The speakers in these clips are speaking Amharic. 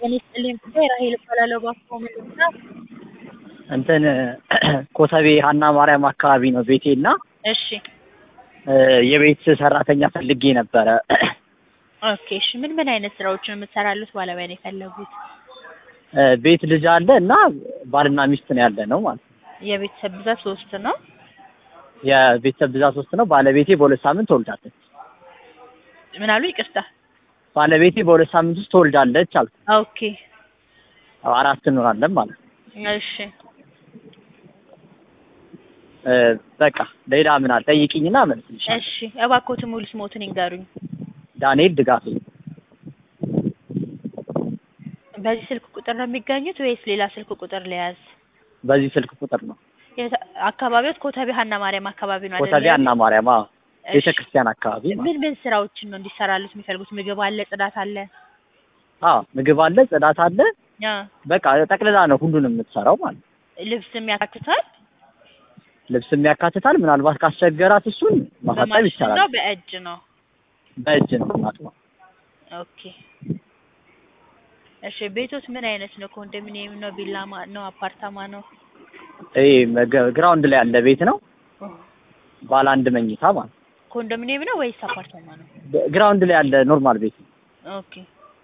ይስጥልኝ ጉዳይ ራሄል እባላለሁ። ባክዎ ምንድን ነው? እንትን ኮተቤ ሀና ማርያም አካባቢ ነው ቤቴና እሺ የቤት ሰራተኛ ፈልጌ ነበረ። ኦኬ እሺ ምን አይነት ስራዎችን የምትሰራሉት ባለሙያ ነው የፈለጉት? ቤት ልጅ አለ እና ባልና ሚስት ነው ያለ ነው ማለት ነው። የቤተሰብ ብዛት 3 ነው? የቤተሰብ ብዛት 3 ነው። ባለቤቴ በ2 ሳምንት ትወልዳለች። ምን አሉ? ይቅርታ። ባለቤቴ በ2 ሳምንት ውስጥ ትወልዳለች አልኩ። ኦኬ 4 እንሆናለን ማለት ነው። እሺ በቃ ሌላ ምን አለ ጠይቂኝና መልስልሽ። እሺ እባክዎት ሙሉ ስሞትን ይንገሩኝ። ዳንኤል ድጋፌ። በዚህ ስልክ ቁጥር ነው የሚገኙት ወይስ ሌላ ስልክ ቁጥር ለያዝ? በዚህ ስልክ ቁጥር ነው። አካባቢዎት ኮተቤ ሀና ማርያም አካባቢ ነው አይደል? ኮተቤ ሀና ማርያም ቤተክርስቲያን አካባቢ ማለት። ምን ስራዎችን ነው እንዲሰራሉት የሚፈልጉት? ምግብ አለ፣ ጽዳት አለ? ምግብ አለ፣ ጽዳት አለ። በቃ ጠቅልላ ነው ሁሉንም የምትሰራው ማለት ነው። ልብስም ያካትታል? ልብስም ያካትታል። ምናልባት ካስቸገራት እሱን ማሳጠብ ይቻላል። ነው በእጅ ነው? በእጅ ነው ማጥበው። ኦኬ እሺ ቤቶት ምን አይነት ነው? ኮንዶሚኒየም ነው? ቪላ ነው? አፓርታማ ነው? ግራውንድ ላይ ያለ ቤት ነው። ባለ 1 መኝታ ማለት። ኮንዶሚኒየም ነው ወይስ አፓርታማ ነው? ግራውንድ ላይ ያለ ኖርማል ቤት ነው። ኦኬ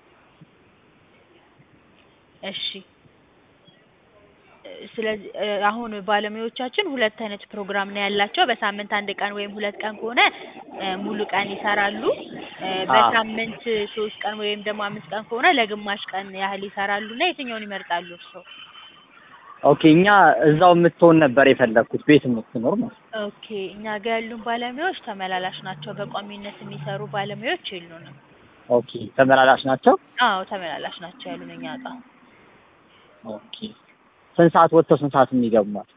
እሺ ስለዚህ አሁን ባለሙያዎቻችን 2 አይነት ፕሮግራም ነው ያላቸው። በሳምንት 1 ቀን ወይም 2 ቀን ከሆነ ሙሉ ቀን ይሰራሉ። በሳምንት 3 ቀን ወይም ደግሞ 5 ቀን ከሆነ ለግማሽ ቀን ያህል ይሰራሉና የትኛውን ይመርጣሉ እርስዎ? ኦኬ እኛ እዛው የምትሆን ነበር የፈለኩት ቤት የምትኖር ማለት። ኦኬ እኛ ጋር ያሉን ባለሙያዎች ተመላላሽ ናቸው። በቋሚነት የሚሰሩ ባለሙያዎች የሉንም። ኦኬ ተመላላሽ ናቸው? አዎ ተመላላሽ ናቸው ያሉን እኛ ጋር። ኦኬ ስንት ሰዓት ወጥተው ስንት ሰዓት የሚገቡ ማለት?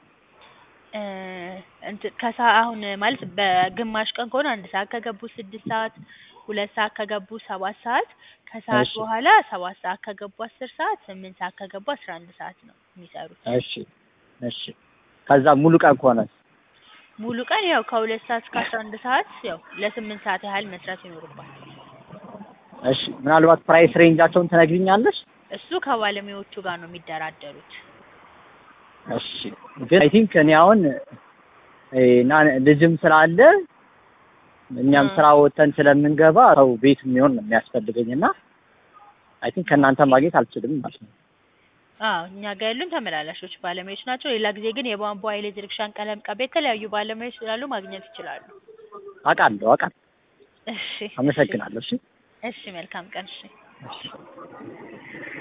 አሁን ማለት በግማሽ ቀን ከሆነ 1 ሰዓት ከገቡ 6 ሰዓት፣ 2 ሰዓት ከገቡ 7 ሰዓት፣ ከሰዓት በኋላ 7 ሰዓት ከገቡ 10 ሰዓት፣ 8 ሰዓት ከገቡ 11 ሰዓት ነው የሚሰሩት። እሺ ከዛ ሙሉ ቀን ከሆነ? ሙሉ ቀን ያው ከ2 ሰዓት እስከ 11 ሰዓት ያው ለ8 ሰዓት ያህል መስራት ይኖርባል። እሺ ምናልባት ፕራይስ ሬንጃቸውን ትነግሪኛለሽ? እሱ ከባለሙያዎቹ ጋር ነው የሚደራደሩት። እሺ ግን አይ ቲንክ እኔ አሁን ልጅም ስላለ እኛም ስራ ወጥተን ስለምንገባ ሰው ቤት የሚሆን ነው የሚያስፈልገኝና አይ ቲንክ ከእናንተ ማግኘት አልችልም ማለት ነው። እኛ ጋር ያሉን ተመላላሾች ባለሙያዎች ናቸው። ሌላ ጊዜ ግን የቧንቧ ኤሌክትሪክ፣ ቀለም ቀቤ የተለያዩ ባለሙያዎች ስላሉ ማግኘት ይችላሉ። አውቃለሁ። እሺ አመሰግናለሁ። እሺ መልካም ቀን። እሺ